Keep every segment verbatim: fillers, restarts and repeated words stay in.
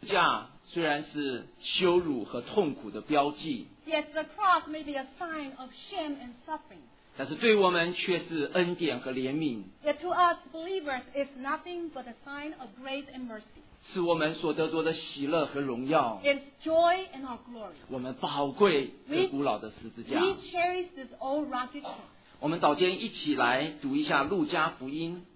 架虽然是羞辱和痛苦的标记， Yes, the cross may be a sign of shame and suffering. 但是对我们却是恩典和怜悯， Yet to us believers, it's nothing but a sign of grace and mercy. 是我们所得着的喜乐和荣耀， It's joy and our glory. 我们宝贵这古老的十字架。 We cherish this old rugged cross. 我们早间一起来读一下路加福音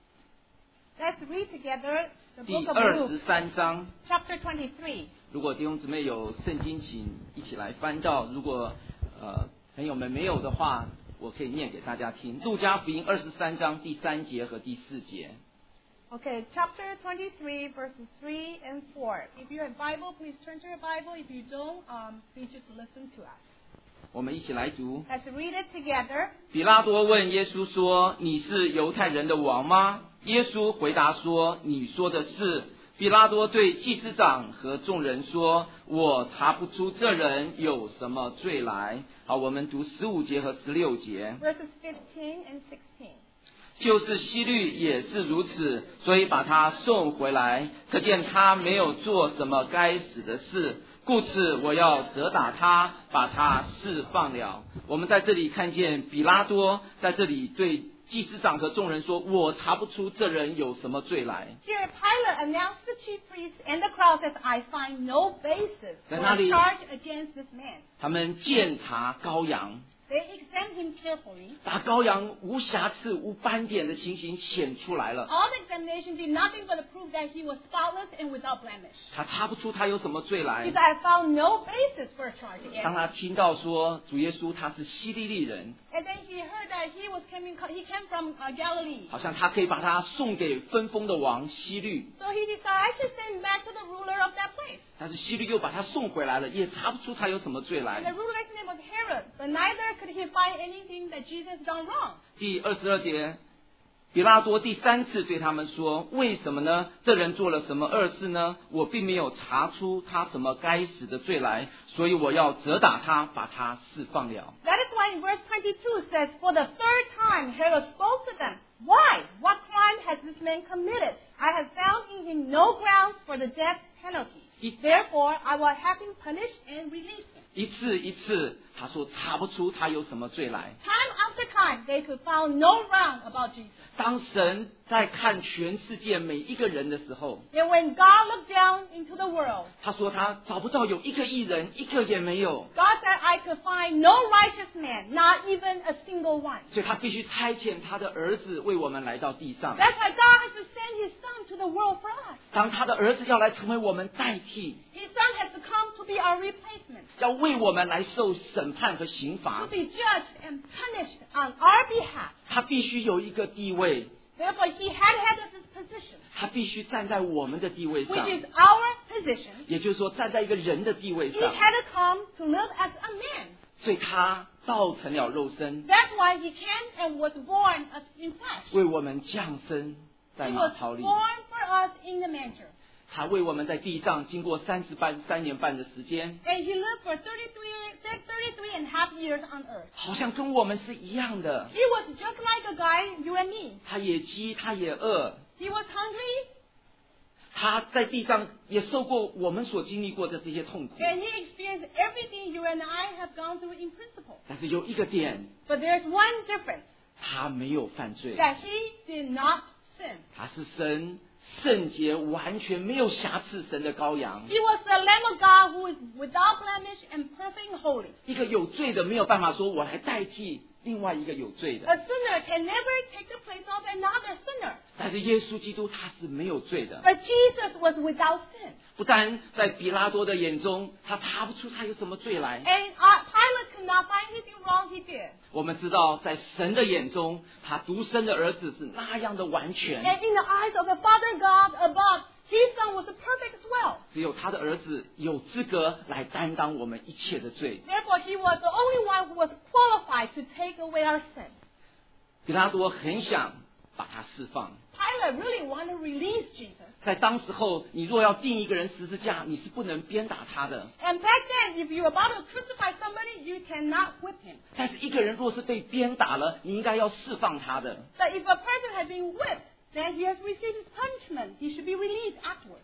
Let's read together the 第 book of 二十 Luke, 三章。 chapter twenty-three. 如果弟兄姊妹有圣经，请一起来翻到；如果呃朋友们没有的话，我可以念给大家听。路加福音二十三章第三节和第四节。 Okay, chapter twenty-three, verses three and four. If you have Bible, please turn to your Bible. If you don't, um, please just listen to us. 我们一起来读。 Let's read it together. 比拉多问耶稣说：“你是犹太人的王吗？”耶稣回答说：“你说的是。”比拉多对祭司长和众人说：“我查不出这人有什么罪来。”好，我们读十五节和十六节。 Verses fifteen and sixteen. 就是希律也是如此，所以把他送回来，可见他没有做什么该死的事，故此我要责打他，把他释放了。我们在这里看见比拉多在这里对祭司长和众人说：“我查不出这人有什么罪来。” Here, Pilate announced to the chief priests and the crowd that I find no basis for 在那里 a charge against this man. 他们检查羔羊， They examined him carefully. 把羔羊无瑕疵、无斑点的情形显出来了。 All the examination did nothing but to prove that he was spotless and without blemish. 他查不出他有什么罪 He 来 said, I found no basis for a charge 当 against 他 him. 听到说主耶稣他是希利利人， And then he heard that he was coming, he came from uh, Galilee. 好像他可以把他送给分封的王希律， So he decided I should send him back to the ruler of that place. 但是希律又把他送回来了，也查不出他有什么罪 And 来 the。ruler's name was Herod, but neither could he find anything that Jesus done wrong. 第二十二节，比拉多第三次对他们说：“为什么呢？这人做了什么恶事呢？我并没有查出他什么该死的罪来，所以我要责打他，把他释放了。” That is why in verse twenty-two says, For the third time Herod spoke to them. Why? What crime has this man committed? I have found in him no grounds for the death penalty. Therefore, I will have him punished and release him. 一次一次，他说查不出他有什么罪来。 Time after time, they could found no wrong about Jesus. 当神在看全世界每一个人的时候， And when God looked down into the world, 他说他找不到有一个义人，一个也没有， God said, I could find no righteous man, not even a single one. 所以他必须差遣他的儿子为我们来到地上。 That's why God has to send his son to the world for us. 当他的儿子要来成为我们代替， His son has to come to be our replacement, 要为我们来受审判和刑 to 罚， be judged and punished on our behalf. 他必须有一个地位， Therefore, he had had this position, 他必须站在我们的地位 which 上， is our position. 也就是说站在一个人的地位 He 上， had to come to live as a man. 所以他道成了肉身， That's why he came and was born as in flesh. 为我们降生在 He 马 was 槽里。 born for us in the manger. 他为我们在地上经过三十半三年半的时间， And he lived for thirty-three, thirty-three and a half years on earth. 好像跟我们是一样的。 He was just like a guy, you and me. 他也饥，他也饿， He was hungry, 他在地上也受过我们所经历过的这些痛苦。 and he experienced everything you and I have gone through in principle. 但是有一个点， But there's one difference, 他没有犯罪， that he did not sin. 他是神圣洁、完全没有瑕疵神的羔羊。 He was the Lamb of God who is without blemish and perfect and holy. 一个有罪的没有办法说我来代替另外一个有罪 A 的， sinner can never take the place of another sinner. 但是耶稣基督他是没有罪的。 But Jesus was without sin. 不但在比拉多的眼中，他查不出他有什么罪来。 And uh, Pilate could not find anything wrong he did. 我们知道，在神的眼中，他独生的儿子是那样的完全， And in the eyes of the Father God above, his son was perfect as well. 只有他的儿子有资格来担当我们一切的罪。 Therefore, he was the only one who was qualified to take away our sin. 比拉多很想把他释放。 Pilate really wanted to release Jesus. 在当时候，你若要钉一个人十字架，你是不能鞭打他的。 And back then, if you were about to crucify somebody, you cannot whip him. 但是一个人若是被鞭打了，你应该要释放他的。 But if a person has been whipped, then he has received his punishment. He should be released afterwards.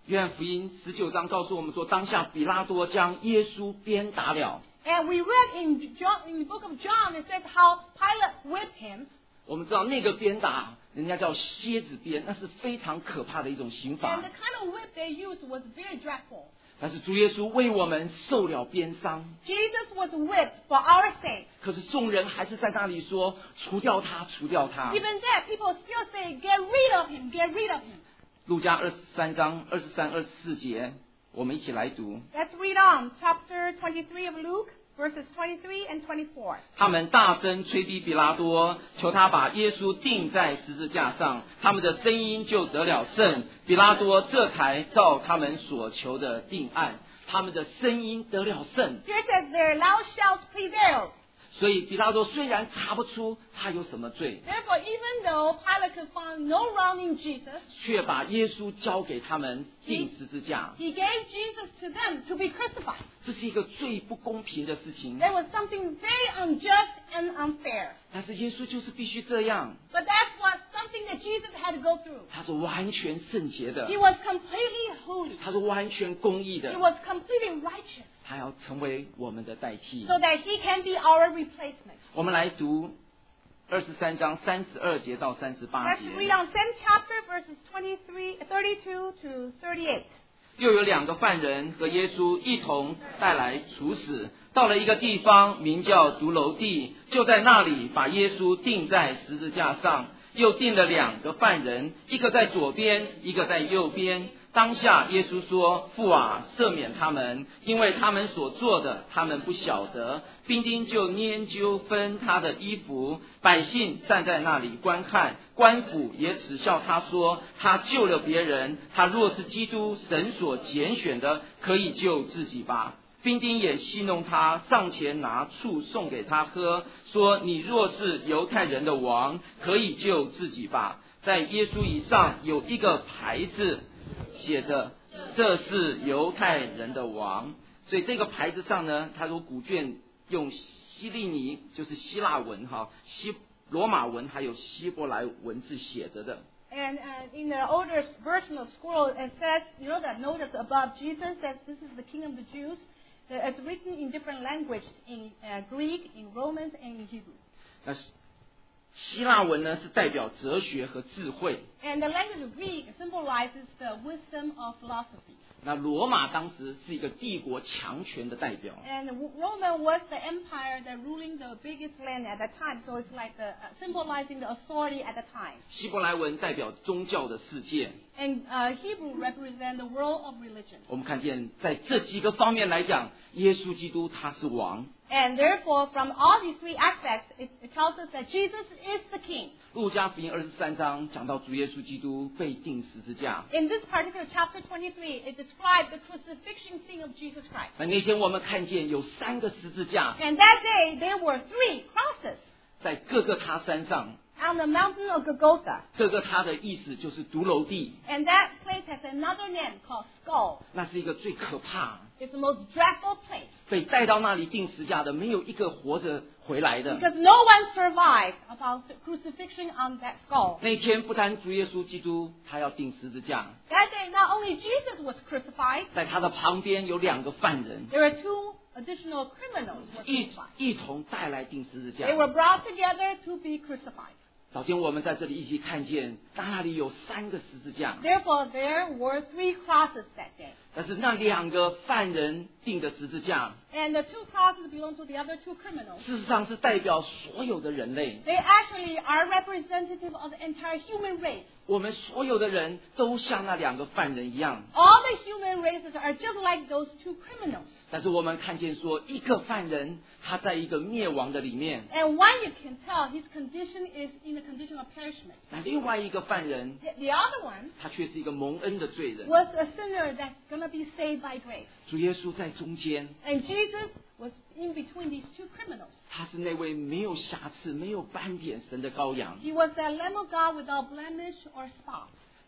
约翰福音十九章告诉我们说，当下比拉多将耶稣鞭打了。 And we read in John, in the book of John, it says how Pilate whipped him. 我们知道那个鞭打，人家叫蝎子鞭，那是非常可怕的一种刑罚。 And the kind of whip they used was very dreadful. 但是主耶稣为我们受了鞭伤。 Jesus was whipped for our sake. 可是众人还是在那里说，除掉他，除掉他。 Even that, people still say, get rid of him, get rid of him. 路加二十三章二十三、二十四节，我们一起来读。 Let's read on, chapter twenty-three of Luke, verses twenty-three and twenty-four. 他们大声催逼比拉多，求他把耶稣钉在十字架上，他们的声音就得了胜。比拉多这才照他们所求的定案，他们的声音得了胜。 Here says their loud shouts prevailed. 所以比拉多虽然查不出他有什么罪， Therefore, even though Pilate could find no wrong in Jesus, 却把耶稣交给他们钉十字架。 he gave Jesus to them to be crucified. 这是一个最不公平的事情， There was something very unjust and unfair. 但是耶稣就是必须这样。 But that's what something that Jesus had to go through. 他是完全圣洁的， He was completely holy. 他是完全公义 He 的， was completely righteous, 他要成为我们的代替。 so that he can be our replacement. 我们来读二十三章三十二节到三十八 Let's 节。 read on same chapter, verses twenty-three, thirty-two to thirty-eight. 又有两个犯人和耶稣一同带来处死，到了一个地方名叫独楼地，就在那里把耶稣钉在十字架上，又钉了两个犯人，一个在左边，一个在右边。当下耶稣说：父啊，赦免他们，因为他们所做的他们不晓得。兵丁就拈阄分他的衣服，百姓站在那里观看，官府也耻笑他说，他救了别人，他若是基督，神所拣选的，可以救自己吧。兵丁也戏弄他，上前拿醋送给他喝，说你若是犹太人的王，可以救自己吧。在耶稣以上有一个牌子写着，这是犹太人的王。所以这个牌子上呢，他说古卷用希利尼，就是希腊文哈，希罗马文还有希伯来文字写着的。 And uh, in the older version of scroll, it says, you know, that notice above Jesus says, this is the King of the Jews. Uh, It's written in different languages, in uh, Greek, in Romans, and in Hebrew. 那希腊文呢是代表哲学和智慧， And the language of Greek symbolizes the wisdom of philosophy. 那罗马当时是一个帝国强权的代表。 And Rome was the empire that ruling the biggest land at that time, so it's like the, uh, symbolizing the authority at the time. 希伯来文代表宗教的世界。 And uh, Hebrew represent the world of religion. 我们看见在这几个方面来讲，耶稣基督他是王。 And therefore, from all these three aspects, it, it tells us that Jesus is the King. 路加福音二十三章讲到主耶稣基督被钉十字架。 In this particular chapter twenty-three, it describes the crucifixion scene of Jesus Christ. 那那天我们看见有三个十字架， And that day, there were three crosses 在各个他山上。 on the mountain of Golgotha. 各个他的意思就是独楼地， And that place has another name called Skull. 那是一个最可怕， It's the most dreadful place 被带到那里钉十字架的，没有一个活着回来的。 because no one survived about the crucifixion on that skull. 那天不单主耶稣基督他要钉十字架， That day, not only Jesus was crucified, 在他的旁边有两个犯人， there were two additional criminals who were 一 crucified. 一同带来钉十字架 They。were brought together to be crucified. 早天我们在这里一起看见，那里有三个十字架， Therefore, there were three crosses that day. 但是那两个犯人钉的十字架， And the two crosses belong to the other two criminals. 事实上是代表所有的人类。 They actually are representative of the entire human race. 我们所有的人都像那两个犯人一样， All the human races are just like those two criminals. 但是我们看见说，一个犯人他在一个灭亡的里面， And one you can tell his condition is in the condition of perishment. 那另外一个犯人 The, the other one 他却是一个蒙恩的罪人。 was a sinner that's going to be saved by grace. 主耶稣在中间， And Jesus was in between these two criminals. 他是那位没有瑕疵、没有斑点神的羔羊。 He was the Lamb of God without blemish or spot.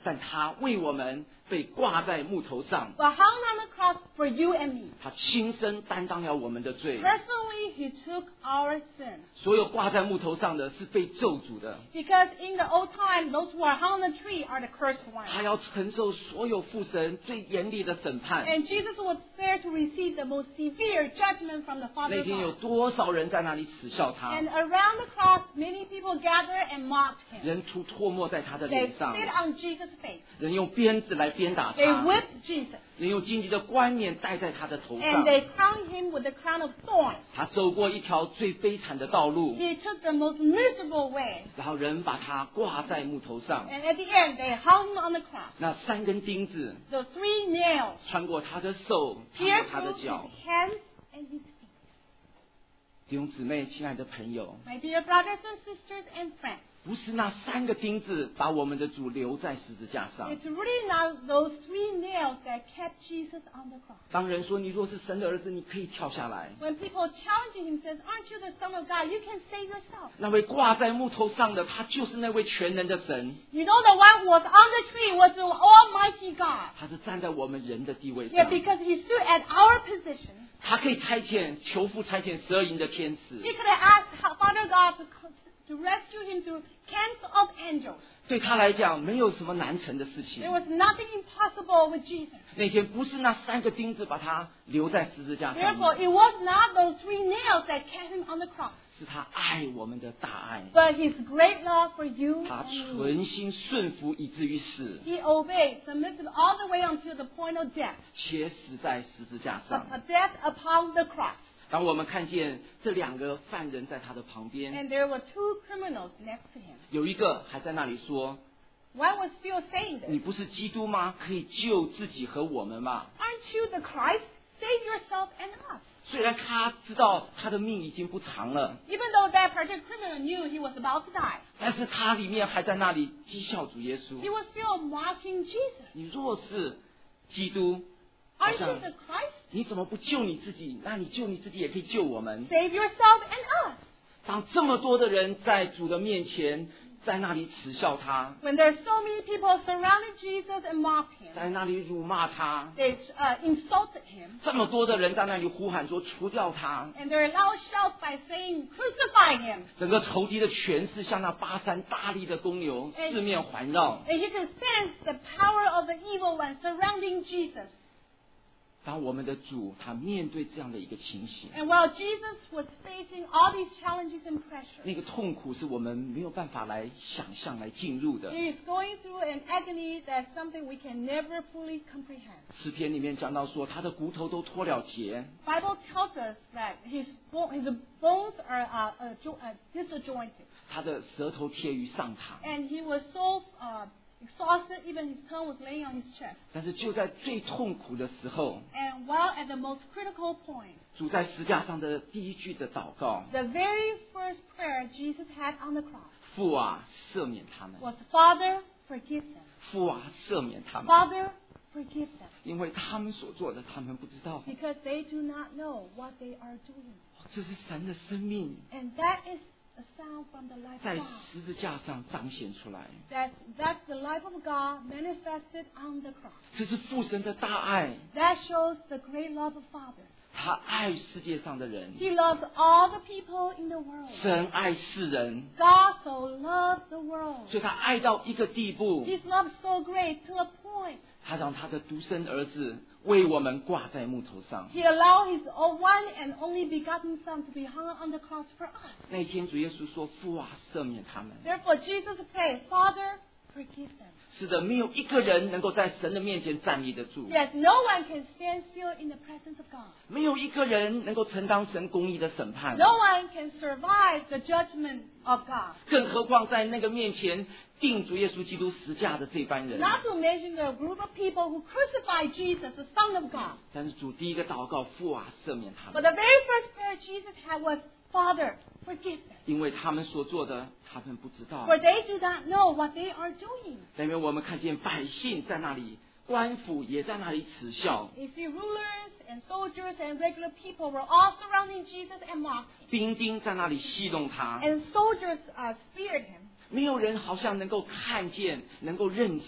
但他为我们被挂在木头上， but hung on the cross for you and me. 他亲身担当了我们的罪。 Personally, he took our sin. 所有挂在木头上的是被咒诅的， Because in the old time, those who are hung on the tree are the cursed ones. 他要承受所有父神最严厉的审判。 And Jesus was there to receive the most severe judgment from the 那 Father 天有 God. 多少人在那里耻笑他？ And around the cross, many people gather and mocked him. 人涂唾沫在他的 They 脸上， spit on Jesus' face. 人用鞭子来鞭打 They 他， whipped Jesus. 人用荆棘的冠冕戴在他的头 And 上。 they crowned him with the crown of thorns. 他走过一条最悲惨的道路， He took the most miserable way. 然后人把他挂在木头上， And at the end, they hung him on the cross. 那三根钉子 The three nails 穿过他的手，穿过 pierced 他的 through 脚。 his hands and his feet. 弟兄姊妹，亲爱的朋友， My dear brothers and sisters and friends, 不是那三个钉子把我们的主留在十字架上。 it's really not those three nails that kept Jesus on the cross. 当人说你若是神的儿子，你可以跳下来。 When people challenging him says, aren't you the son of God? You can save yourself. 那位挂在木头上的，他就是那位全能的神， You know the one who was on the tree was the Almighty God. 他是站在我们人的地位 Yeah, 上。 because he stood at our position. 他可以差遣求父差遣十二营的天使， He could have asked Father God to, to rescue him through camps of angels. 对他来讲没有什么难成的事情 There。was nothing impossible with Jesus. 那天不是那三个钉子把他留在十字架上 Therefore, 面， it was not those three nails that kept him on the cross, 是他爱我们的大爱， but his great love for you 他 and me. 存心顺服以至于死， He obeyed, submitted all the way until the point of death, 且死在十字架 a, 上。 a death upon the cross. 当我们看见这两个犯人在他的旁边， And there were two criminals next to him. 有一个还在那里说 One was still saying：“ 你 this. 不是基督吗？可以救自己和我们吗？” Aren't you the Christ? Save yourself and us. 虽然他知道他的命已经不长了， Even though that particular criminal knew he was about to die, 但是他里面还在那里讥笑主耶 he 稣。 was still mocking Jesus. 你若是基督，好 Aren't you 像 the Christ? 你怎么不救你自己？那你救你自己也可以救我们。 Save yourself and us. 当这么多的人在主的面前，在那里耻笑他， When there's so many people surrounded Jesus and mocked him, 在那里辱骂他， they uh, insulted him, 这么多的人在那里呼喊说除掉他， and they loud shout by saying, crucify him. 整个仇敌的权势像那巴山大力的公牛四面环绕。 And you can sense the power of the evil one surrounding Jesus. 当我们的主他面对这样的一个情形， And while Jesus was facing all these challenges and 那 pressures, 个痛苦是我们没有办法来想象、来进入的。 he is going through an agony that's something we can never fully comprehend. 诗篇里面讲到说，他的骨头都脱了节， Bible tells us that his, bone, his bones are uh, uh, jo- uh, disjointed. 他的舌头贴于上膛。 And he was so uh, exhausted, even his tongue was laying on his chest. 但是就在最痛苦的时候， And while at the most critical point, 主在石架上的第一句的祷告 the very first prayer Jesus had on the cross 父啊，赦免他们， was, Father, forgive them. 父啊，赦免他们， Father, forgive them. 因为他们所做的，他们不知道。 Because they do not know what they are doing. 这是神的生命 And that is a sound from the life 在 of God. 十字架上彰显出来， That's, that's the life of God manifested on the cross. 这是父神的大爱， That shows the great love of Father. 他爱世界上的人， He loves all the people in the world. 神爱世人， God so loved the world. 所以他爱到一个地步， His love so great to a point. 他让他的独生儿子为我们挂在木头上。 He allowed his one and only begotten Son to be hung on the cross for us. 那一天，主耶稣说：“父啊，赦免他们。 Therefore, Jesus prayed, Father, forgive them. ” 是的，没有一个人能够在神的面前站立得住， Yes, no one can stand still in the presence of God. 没有一个人能够承担神公义的审判， No one can survive the judgment of God. 更何况在那个面前定主耶稣基督十架的这班人。 Not to mention the group of people who crucified Jesus, the Son of God. 但是主第一个祷告：“父啊，赦免他 But 们， the very first prayer Jesus had was, Father, forgive them. 因为他们所做的，他们不知道。 For they do not know what they are doing. ” 因为我们看见百姓在那里，官府也在那里耻笑， You see, rulers and soldiers and regular people were all surrounding Jesus and mocked him. 兵丁在那里戏弄他， And soldiers uh, speared him. 没有人好像能够看见，能够认识。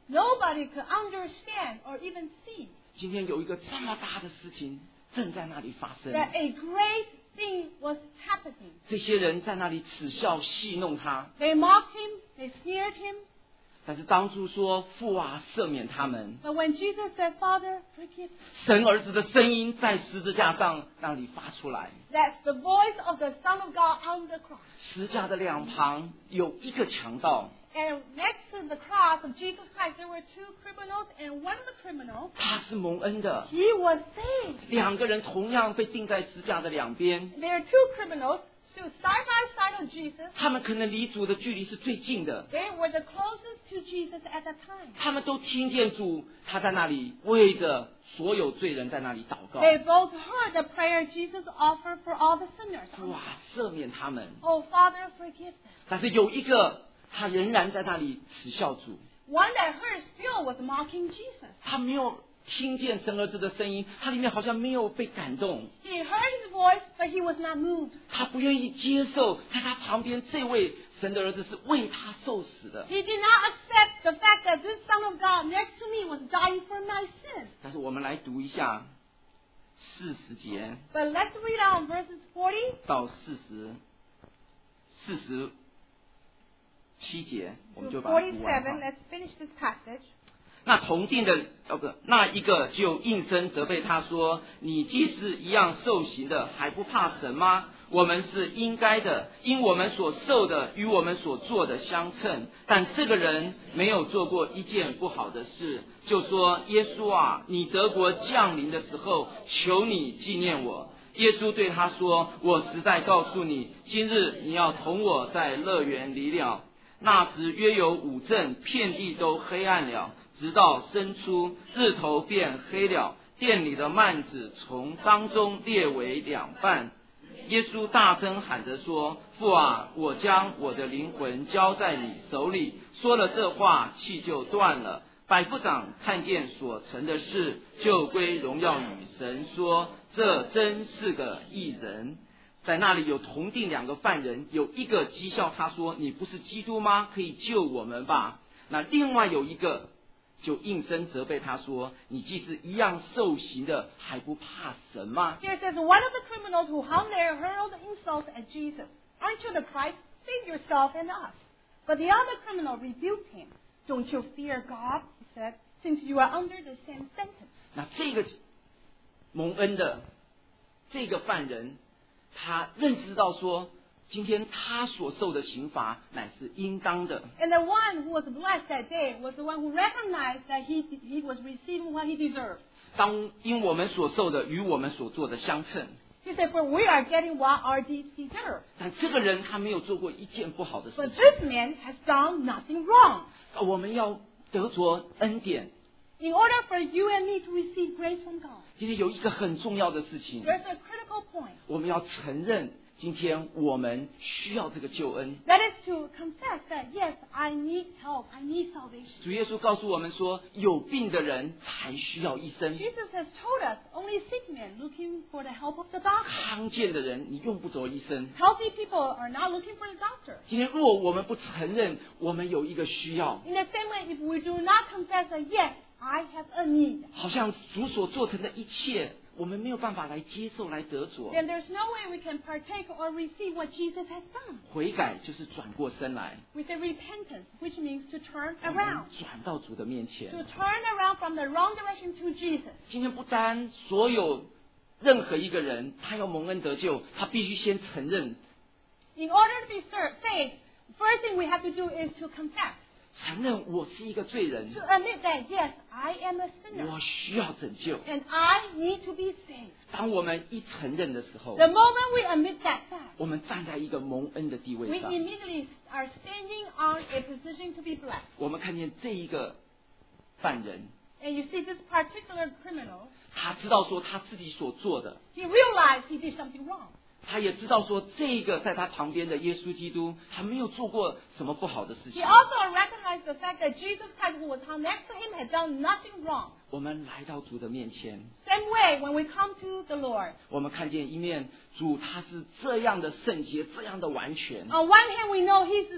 nobody could understand or even see 今天有一个这么大的事情正在那里发生， that a great thing was happening. 这些人在那里耻笑戏弄他， They mocked him, they sneered him, 但是当初说父啊赦免他们， but when Jesus said, Father, forgive them, 神儿子的声音在十字架上那里发出来， that's the voice of the Son of God on the cross. 十字架的两旁有一个强盗， And next to the cross of Jesus Christ, there were two criminals, and one of the criminals, 他是蒙恩的， he was saved. 两个人同样被钉在十字架的两边， There are two criminals stood side by side of Jesus. 他们可能离主的距离是最近的， They were the closest to Jesus at that time. 他们都听见主他在那里为着所有罪人在那里祷告， They both heard the prayer Jesus offered for all the sinners. 父啊赦免他们， Oh, Father, forgive them. 但是有一个他仍然在那里耻笑主， One that heard still was mocking Jesus. 他没有听见神儿子的声音，他里面好像没有被感动， He heard his voice, but he was not moved. 他不愿意接受在他旁边这位神的儿子是为他受死的。 He did not accept the fact that this Son of God next to me was dying for my sin. 但是我们来读一下四十节 But let's read on verses forty 到四十四十七节，我们 to 就把它读完 forty-seven. 哈。 Let's finish this passage. 那同定的哦不，那一个就应声责备他说：“你既是一样受刑的，还不怕神吗？我们是应该的，因我们所受的与我们所做的相称。但这个人没有做过一件不好的事，就说：耶稣啊，你德国降临的时候，求你纪念我。”耶稣对他说：“我实在告诉你，今日你要同我在乐园里了。”那时约有五阵，遍地都黑暗了，直到申初，日头变黑了，殿里的幔子从当中裂为两半。耶稣大声喊着说：“父啊，我将我的灵魂交在你手里。”说了这话，气就断了。百夫长看见所成的事，就归荣耀与神，说：“这真是个义人。”在那里有同定两个犯人，有一个讥笑他说：“你不是基督吗？可以救我们吧。”那另外有一个就应声责备他说：“你既是一样受刑的，还不怕神吗？” Here says, one of the criminals who hung there hurled insults at Jesus. Aren't you the Christ? Save yourself and us. But the other criminal rebuked him. Don't you fear God, he said, since you are under the same sentence. 那这个蒙恩的这个犯人，他认知到说，今天他所受的刑罚乃是应当的。 And the one who was blessed that day was the one who recognized that he, he was receiving what he deserved. 当因我们所受的与我们所做的相称， He said, for we are getting what our deeds deserve. 但这个人他没有做过一件不好的事 But 情。 this man has done nothing wrong. 我们要得着恩典。 In order for you and me to receive grace from God, 今天有一个很重要的事情， there's a critical point. 我们要承认，今天我们需要这个救恩。 That is to confess that, yes, I need help. I need salvation. 主耶稣告诉我们说，有病的人才需要医生， Jesus has told us only sick men looking for the help of the doctor. 康健的人你用不着医生。 Healthy people are not looking for the doctor. 今天若我们不承认我们有一个需要， In the same way, if we do not confess that, yes, I have a need, 好像主所做成的一切，我们没有办法来接受来得着。 then there's no way we can partake or receive what Jesus has done. 悔改就是转过身来， We say repentance, which means to turn 我们 around. 转到主的面前 To。turn around from the wrong direction to Jesus. 今天不单所有任何一个人，他要蒙恩得救，他必须先承认， In order to be ser- saved, first thing we have to do is to confess. 承认我是一个罪人， To admit that, yes, I am a sinner. 我需要拯救。 And I need to be saved. 当我们一承认的时候， The moment we admit that fact, 我们站在一个蒙恩的地 we 位上。 immediately are standing on a position to be blessed. 我们看见这一个犯人， And you see this particular criminal, 他知道说他自己所做的， he realized he did something wrong. 他也知道说这个在他旁边的耶稣基督，他没有做过什么不好的事 He 情。 also recognized the fact that Jesus Christ, who was next to him, had done nothing wrong. 我们来到主的面前， Same way, when we come to the Lord, 我们看见一面主他是这样的圣洁，这样的完全。 on one hand, we know He's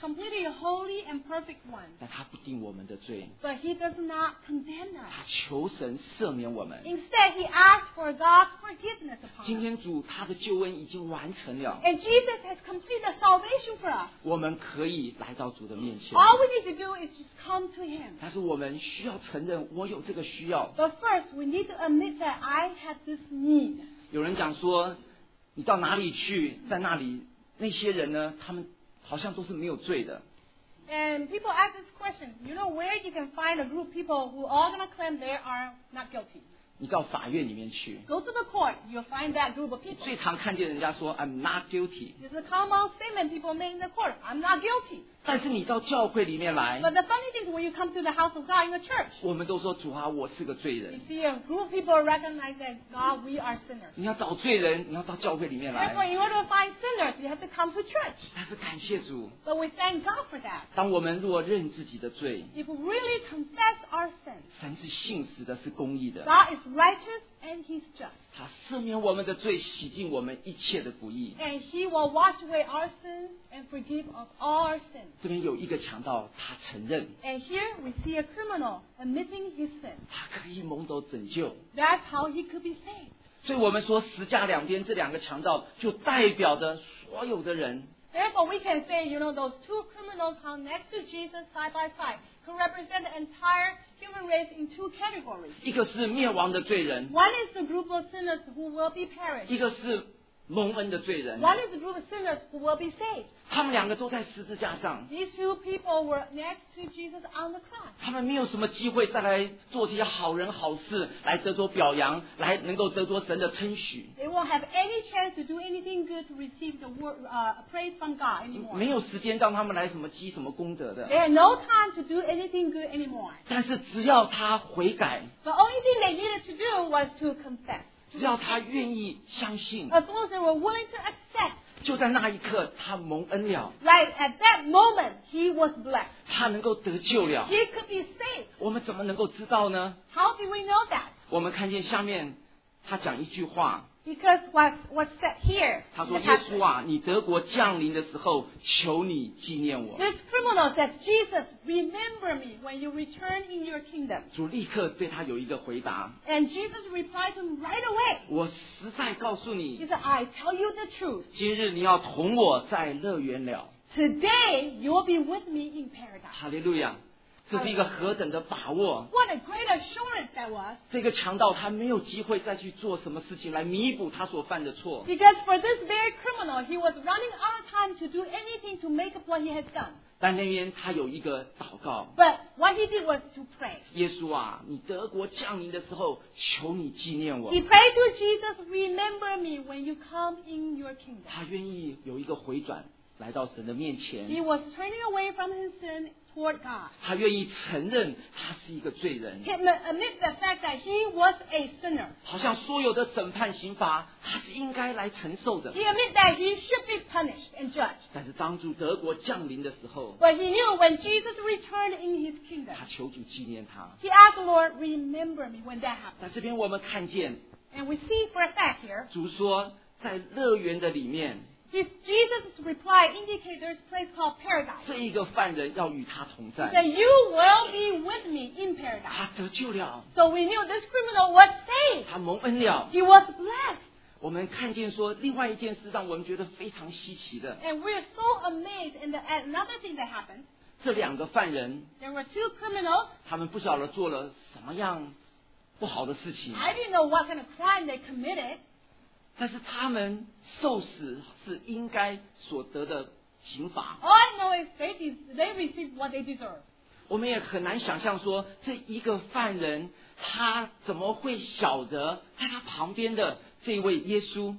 completely holy and perfect one. 但他不定我们的罪， But he does not condemn 他 us. 求神赦免我们。 Instead, he asks for God's forgiveness upon 今 us. 天主他的救恩已经完成了， And Jesus has completed salvation for us. 我们可以来到主的面前。 All we need to do is just come to him. 但是我们需要承认，我有这个需要。 But first, we need to admit that I have this need. 有人讲说，你到哪里去，在那里那些人呢，他们好像都是没有罪的。 And people ask this question, you know where you can find a group of people who all going to claim they are not guilty? 你到法院里面去， Go to the court, you'll find that group of people. 最常看见人家说 I'm not guilty， This is a common statement people make in the court. I'm not guilty. 但是你到教会里面来， But the funny thing is when you come to the house of God in the church, 我们都说主啊，我是个罪 you 人。 see a group of people recognize that God, we are sinners. 你要找罪人，你要到教会里面 Therefore, 来。 in order to find sinners, you have to come to church. 但是感谢主， But we thank God for that. 当我们若认自己的罪， If we really confess our sins, 神是信实的，是公义的， God is righteous and He's just. 他赦免我们的罪，洗净我们一切的不义。 And He will wash away our sins and forgive us all our sins. 这边有一个强盗，他承认 And here we see a criminal admitting his sin. 他可以蒙走拯救。 That's how he could be saved. 所以我们说十架两边这两个强盗就代表着所有的人。 Therefore, we can say, you know, those two criminals hung next to Jesus side by side could represent the entire human race in two categories. 一个是灭亡的罪人， One is the group of sinners who will be 一 perished. 个是蒙恩的罪人。 One is the group of sinners who will be saved. 他们两个都在十字架上， These two people were next to Jesus on the cross. 他们没有什么机会再来做这些好人好事，来得着表扬，来能够得着神的称许。 They won't have any chance to do anything good to receive the word, uh, praise from God 没 anymore. 有时间让他们来什么积什么功德 They 的。 had no time to do anything good anymore. 但是只要他悔改， The only thing they needed to do was to confess. 只要他愿意相信， As long as they were willing to accept, 就在那一刻他蒙恩了， right at that moment, he was blessed. 他能够得救了。 He could be saved. 我们怎么能够知道呢？ How do we know that? 我们看见下面他讲一句话， Because what's, what's said here, 他 in 说：“ the 耶稣 passage, 啊，你德国降临的时候，求你纪念我。 this criminal says, Jesus, remember me when you return in your kingdom. ” 主立刻对他有一个回答 And Jesus replied to him right away. ：“ 我实在告诉 He 你， said, I tell you the truth. 今日你要同我在乐园了。 Today, you will be with me in ” paradise. 哈利路亚！这是一个何等的把握！ What a great assurance that was. 这个强盗他没有机会再去做什么事情来弥补他所犯的错， Because for this very criminal, he was running out of time to do anything to make up what he had done. 但那边他有一个祷告： But what he did was to pray. 耶稣啊，你德国降临的时候，求你纪念我 He。prayed to Jesus, remember me when you come in your kingdom. 他愿意有一个回转，来到神的面 He 前， was turning away from his sin toward God. 他愿意承认他是一个罪人， He admit the fact that he was a sinner. 好像所有的审判刑罚他是应该来承受的 He。admit that he should be punished and judged. 但是当主德国降临的时候， But he knew when Jesus returned in his kingdom, 他求主纪念他。 he asked the Lord, remember me when that happened. 在这边我们看见 And we see for a fact here, 主说，在乐园的里面， his, Jesus' reply indicates there's a place called paradise. 这一个犯人要与他同 He 在， said, you will be with me in paradise. 他得救了， So we knew this criminal was saved. 他蒙恩了。 He was blessed. 我们看见说，另外一件事让我们觉得非常稀奇的， And we're so amazed in the, at another thing that happened. 这两个犯人， There were two criminals. 他们不晓得做了什么样不好的事情， I didn't know what kind of crime they committed. 但是他们受死是应该所得的刑罚。 All I know is they, de- they received what they deserved. 我们也很难想象说，这一个犯人他怎么会晓得在他旁边的这位耶稣？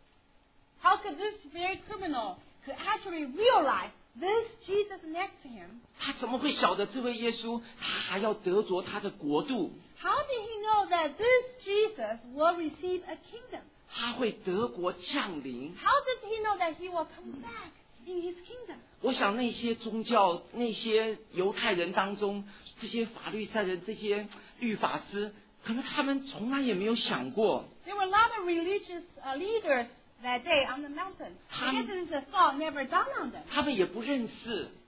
How could this very criminal could actually realize this Jesus next to him? 他怎么会晓得这位耶稣他还要得着他的国度？ How did he know that this Jesus will receive a kingdom? 他会德国降临？ How does he know that he will come back in his kingdom? 我想那些宗教、那些犹太人当中，这些法律赛人、这些律法师，可能他们从来也没有想过， There were a lot of religious uh, leaders that day on the mountain. Tam- This is a thought never dawned on them. 他们也不认识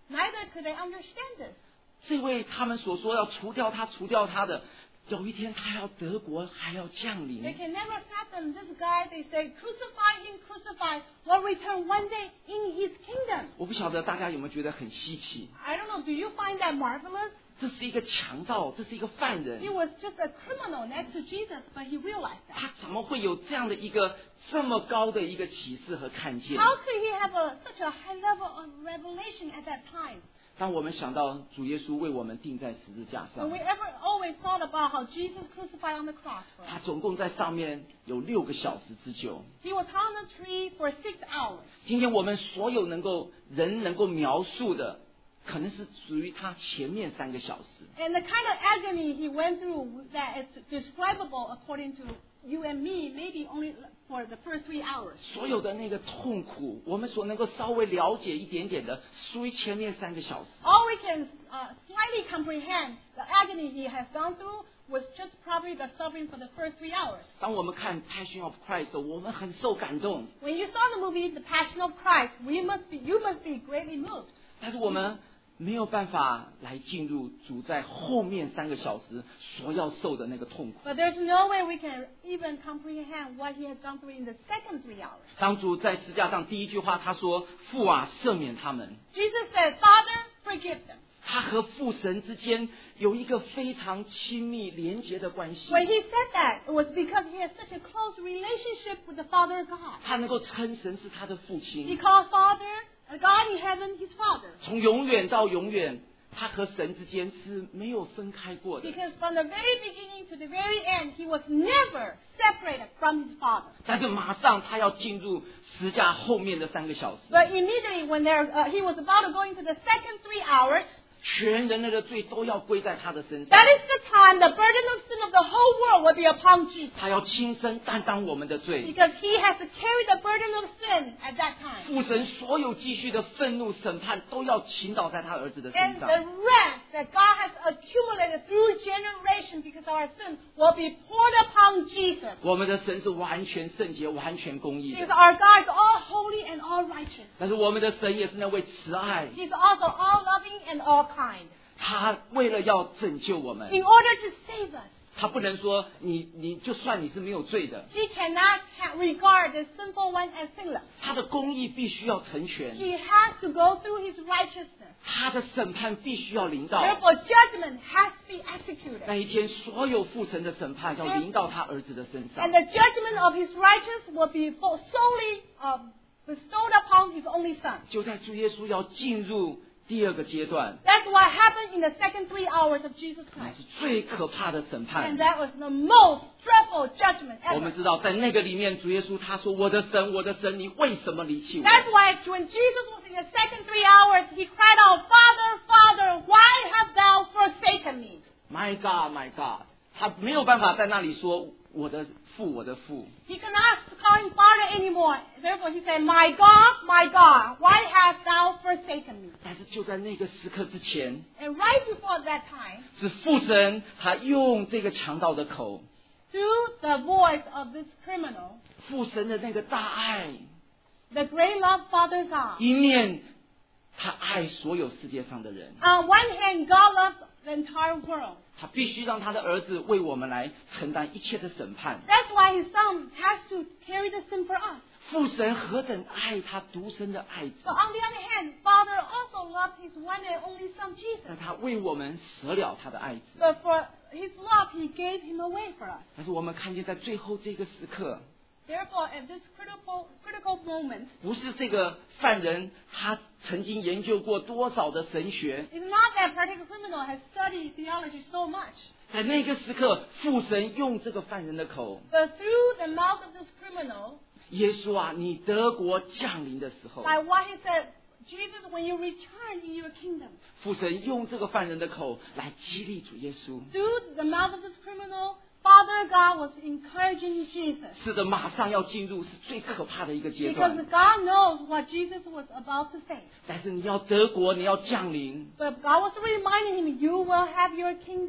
Neither could they understand this. 这位他们所说要除掉他、除掉他的，有一天他要德国还要降 They 临。 can never fathom this guy. They say, crucify him, crucify, will return one day in his kingdom. 我不晓得大家有没有觉得很稀奇？ I don't know, do you find that marvelous? 这是一个强盗，这是一个犯人 He，was just a criminal next to Jesus, but he realized that. 他怎么会有这样的一个这么高的一个启示和看见？ How could he have a, such a high level of revelation at that time? 当我们想到主耶稣为我们钉在十字架 When 上， we ever always thought about how Jesus crucified on the cross for 他 us. 总共在上面有六个小时之久。 He was on the tree for six hours. 今天我们所有能够人能够描述的，可能是属于他前面三个小时。 And the kind of agony he went through that is describable according to you and me, maybe only for the first three hours. 所有的那个痛苦，我们所能够稍微了解一点点的，属于前面三个小时。 All we can uh, slightly comprehend the agony he has gone through was just probably the suffering for the first three hours. 当我们看《Passion of Christ》，我们很受感动， When you saw the movie The Passion of Christ, we must be, you must be greatly moved. 但是我们没有办法来进入主在后面三个小时所要受的那个痛苦。 But there's no way we can even comprehend what he has gone through in the second three hours. 当主在十字架上第一句话，他说：“父啊，赦免他们。” Jesus said, Father, forgive them. 他和父神之间有一个非常亲密连结的关系。 When he said that, it was because he had such a close relationship with the Father God. 他能够称神是他的父 He 亲， called Father, a God in heaven, his Father. 从永远到永远，他和神之间是没有分开过的。 Because from the very beginning to the very end, he was never separated from his Father. 但是马上他要进入十架后面的三个小时， But immediately when there, uh, he was about to go into the second three hours, 全人类的罪都要归在他的身上 that。is the time the burden of sin of the whole world will be upon Jesus. 他要亲身担当我们的罪， Because he has to carry the burden of sin at that time. 父神所有继续的愤怒审判都要倾倒在他儿子的 And 身 the 上。 wrath that God has accumulated through generations because of our sin will be poured upon Jesus. 我们的神是完全圣洁、完全公义 Because 的， our God is all holy and all righteous. 但是我们的神也是那位慈爱， He's also all loving and all kind. 他为了要拯救我们， In order to save us, 他不能说你你就算你是没有罪的， he cannot ha- regard the sinful one as sinless. 他的公义必须要成全， He has to go through his righteousness. 他的审判必须要临到。 Therefore, judgment has to be executed. 那一天，所有父神的审判要临到他儿子的身上 And。the judgment of his righteous will be full- solely um, bestowed upon his only son. 就在主耶稣要进入第二个阶段， That's what happened in the second three hours of Jesus 那 Christ. 是最可怕的审判 And。that was the most dreadful judgment 我们 ever. 知道，在那个里面，主耶稣他说：“我的神，我的神，你为什么离弃我？” That's why when Jesus was in the second three hours, he cried out, Father, Father, why hast thou forsaken me? My God, My God，他没有办法在那里说我的父，我的父。 He cannot call him Father anymore. Therefore, he said, My God, my God, why hast thou forsaken me? 但是就在那个时刻之前， And right before that time, 是父神他用这个强盗的口， through the voice of this criminal, 父神的那个大爱， the great love Father God. 一面他爱所有世界上的人， On one hand, God loves the entire world. 他必须让他的儿子为我们来承担一切的审判。 That's why his son has to carry the sin for us. 父神何等爱他独生的爱子 So，on the other hand, Father also loves his one and only son Jesus. 但他为我们舍了他的爱子。 But for his love, he gave him away for us. 但是我们看见在最后这个时刻， Therefore, at this critical critical moment, 不是这个犯人他曾经研究过多少的神学， it's not that particular criminal has studied theology so much. 在那个时刻，父神用这个犯人的口， But through the mouth of this criminal, 耶稣啊，你德国降临的时候， by what he said, Jesus, when you return in your kingdom, 父神用这个犯人的口来激励主耶稣。 through the mouth of this criminal, Father God was encouraging Jesus. 是的，马上要进入是最可怕的一个阶 Because 段。 God knows what Jesus was about to face. 但是你要德国，你要降临， But God was reminding him, you will have your kingdom and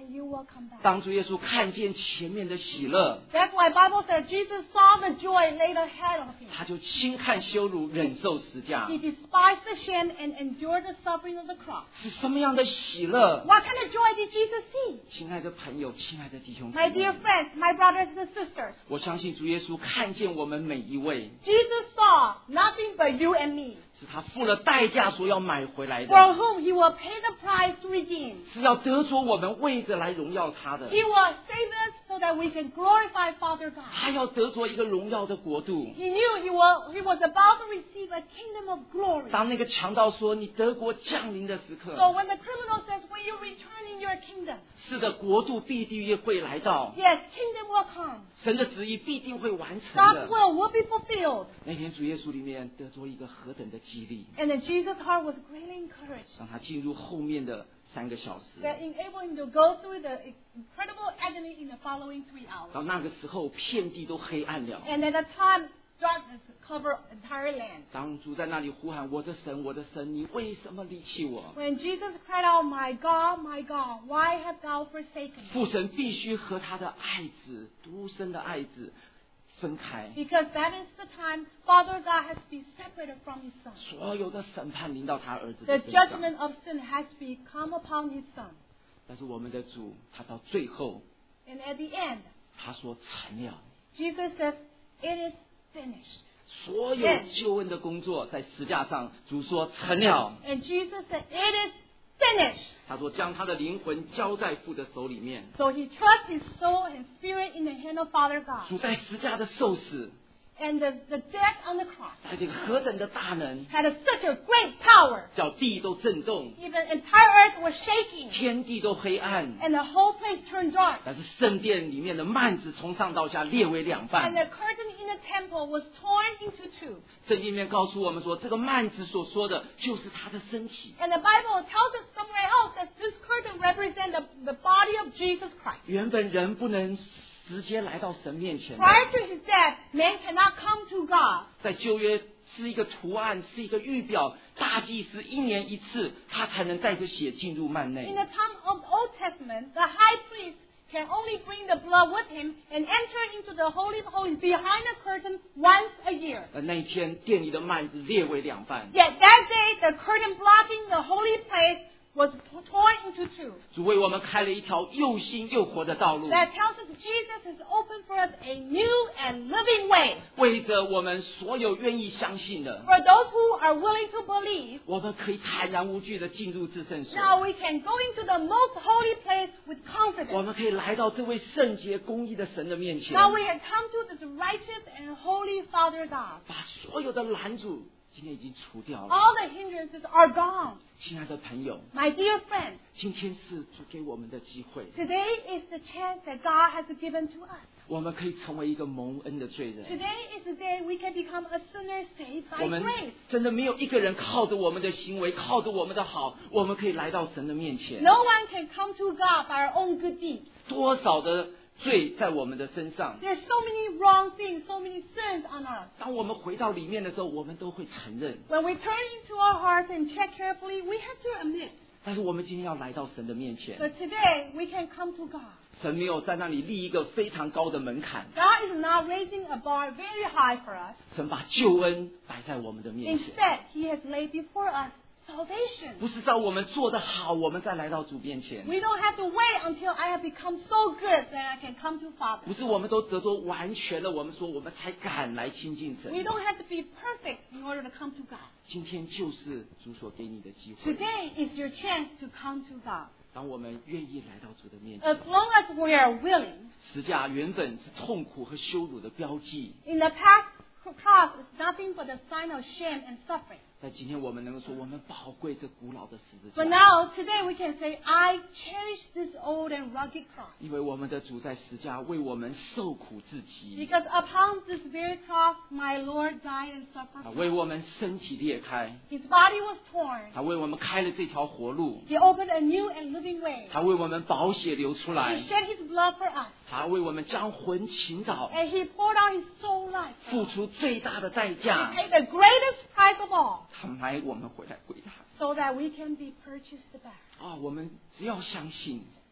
and you will come back. 当主耶稣看见前面的喜乐， That's why Bible says Jesus saw the joy laid ahead of him. 他就轻看羞辱，忍受十架。 He despised the shame and endured the suffering of the cross. 是什么样的喜乐？ What kind of joy did Jesus see? 亲爱的朋友，亲爱的弟兄姊 My 妹 dear friends, my brothers and sisters, 我相信主耶稣看见我们每一位， Jesus saw nothing but you and me, 是他付了代价所要买回来 for 的， whom he will pay the price to redeem. 是要得着我们为着来荣耀他的。 He will save us so that we can glorify Father God. 他要得着一个荣耀的国度。 He knew he was, he was about to receive a kingdom of glory. 当那个强盗说你德国降临的时 So 刻， when the criminal says, when you return in your kingdom, 是的，国度必定会来到， yes, kingdom will come. 神的旨意必定会完成 God's 的。 will will be fulfilled. 那天主耶稣里面得着一个何等的激励， And then Jesus' heart was greatly encouraged. 让他进入后面的三个小时。 That enabled him to go through the incredible agony in the following three hours. 到那个时候，遍地都黑暗了。 And at the time, darkness covered entire land. 当主在那里呼喊：“我的神，我的神，你为什么离弃我 When Jesus cried out, My God, my God, why have thou forsaken？” 父神必须和他的爱子，独生的爱子分开。 me? Because that is the time Father God has to be separated from his son. 所有的审判临到他儿子 The 的身上。 judgment of sin has become upon his son. 但是我们的主，他到最后， And at the end, 他说成了。 Jesus says, It is finished. 所有救恩的工作在十架上，主说成了。 And Jesus said, It is finished. 他说将他的灵魂交在父的手里面。 So he trusts his soul and spirit in the hand of Father God. 主在十架的受死， And the, the death on the cross 他这个何等的大能， had a, such a great power. 叫地都震动， Even entire earth was shaking. 天地都黑暗。 And the whole place turned dark. 但是圣殿里面的幔子从上到下裂为两 And 半。 the curtain in the temple was torn into two. 圣经里面告诉我们说，这个幔子所说的就是他的身体。 And the Bible tells us somewhere else that this curtain represents the, the body of Jesus Christ. 原本人不能直接来到神面前的， Prior to his death, man cannot come to God. 在旧约是一个图案，是一个预表。大祭司一年一次，他才能带着血进入幔内 In。the time of the Old Testament, the high priest can only bring the blood with him and enter into the Holy of Holies behind the curtain once a year. 而那一天，殿里的幔子裂为两半。 Yet that day, the curtain blocking the holy place was torn into two. 主为我们开了一条又新又活的道路， That tells us Jesus has opened for us a new and living way. 为着我们所有愿意相信的， For those who are willing to believe, 我们可以坦然无惧的进入至圣所。 now we can go into the most holy place with 我 confidence. 们可以来到这位圣洁公义的神的面前， Now we can come to this righteous and holy Father God. 把所有的拦阻今天已经除掉了。 All the hindrances are gone. 亲爱的朋友， My dear friends, 今天是主给我们的机会， today is the chance that God has given to us. 我们可以成为一个蒙恩的罪人。 Today is the day we can become a sinner saved 我 by 们 grace. 真的没有一个人靠着我们的行为，靠着我们的好，我们可以来到神的面前。 No one can come to God by our own good deeds. 多少的罪在我们的身上， There's so many wrong things, so many sins on us. 当我们回到里面的时候，我们都会承认。 When we turn into our hearts and check carefully, we have to admit. 但是我们今天要来到神的面前， But today we can come to God. 神没有在那里立一个非常高的门槛， God is not raising a bar very high for us. 神把救恩摆在我们的面前， Instead, He has laid before us salvation. 不是照我们做得好，我们再来到主面前， We don't have to wait until I have become so good that I can come to Father. 不是我们都得着完全了，我们说我们才敢来亲近神。 We don't have to be perfect in order to come to God. 今天就是主所给你的机会， Today is your chance to come to God. 当我们愿意来到主的面 As 前， long as we are willing. 十架原本是痛苦和羞辱的标记， In the past, cross is nothing but a sign of shame and suffering. 在今天我们能够说，我们宝贵这古老的十字 But 架， now, today, we can say, I cherish this old and rugged cross. 因为我们的主在十架为我们受苦至极， Because upon this very cross, my Lord died and suffered. 他为我们身体裂开， His body was torn. 他为我们开了这条活路， He opened a new and living way. 他为我们宝血流出 He 来， shed His blood for us. 他为我们将魂倾倒， And He poured out His soul life. 付出最大的代 He 价， paid the greatest price of all 他买我们回来归他。 so that we can be purchased back. 啊，我们只要相信，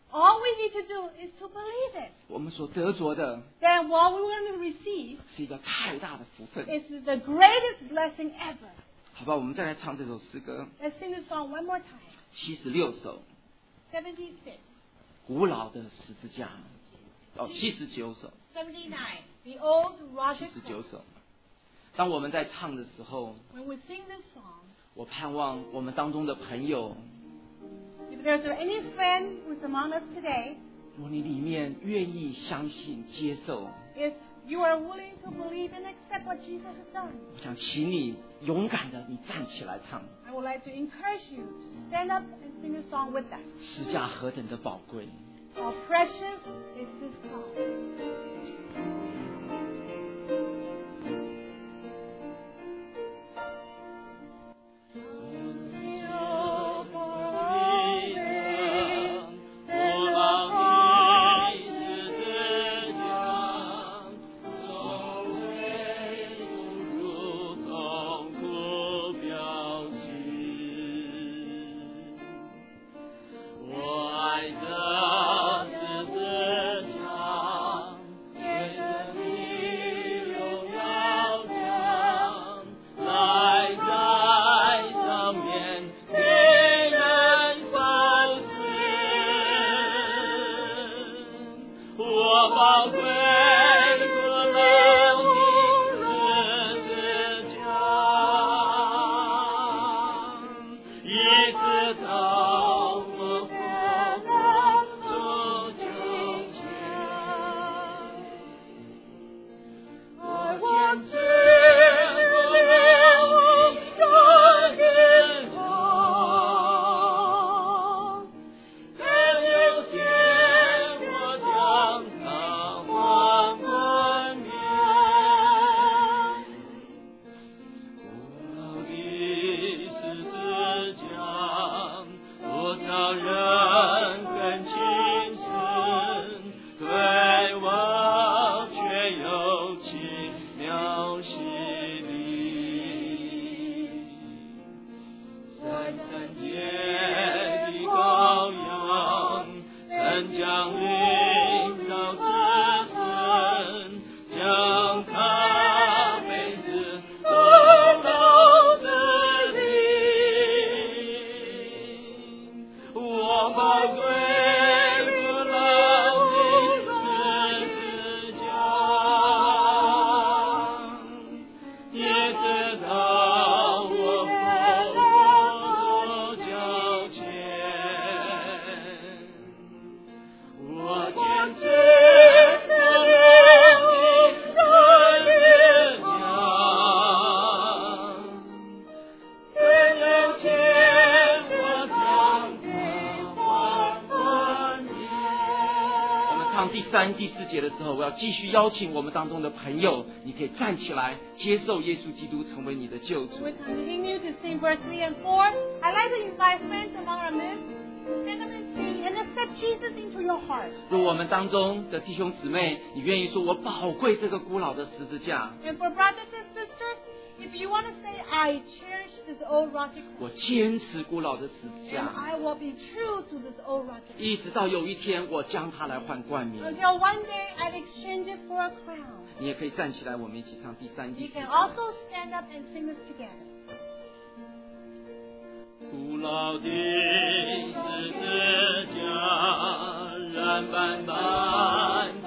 All we need to do is to believe it. 我们所得着的 Then what we're going to receive 是一个太大的福分。 is the greatest blessing ever. 好吧，我们再来唱这首诗歌， Let's sing this song one more time. 七十六首， seventy-six, 古老的十字架。哦，七十九首， seventy-nine, the old 七 rugged 十九 cross. 首。当我们在唱的时候， When we sing this song, 我盼望我们当中的朋友， if there's any friend who's among us today, 如果你里面愿意相信、接受， if you are willing to believe and accept what Jesus has done, 我想请你勇敢的，你站起来唱。 I would like to encourage you to stand up and sing a song with us. 十架何等的宝贵！ How precious is this cross. 唱第三、第四节的时候，我要继续邀请我们当中的朋友，你可以站起来，接受耶稣基督成为你的救主。 We continue to sing verse three and four. I'd like to invite friends among our men to stand up and sing and accept Jesus into your heart. 如果我们当中的弟兄姊妹，你愿意说我宝贵这个古老的十字架， And for brothers and sisters, if you want to say, I cherish this old rugged 我 cross, 坚持古老的十字 and 架， I will be true to this old rugged cross. 一直到有一天我将它来换冠冕。 Until one day I'd exchange it for a crown. 你也可以站起来，我们一起唱第三、第 You 四 can 节。 also stand up and sing this together. 古老的十字架，燃斑斑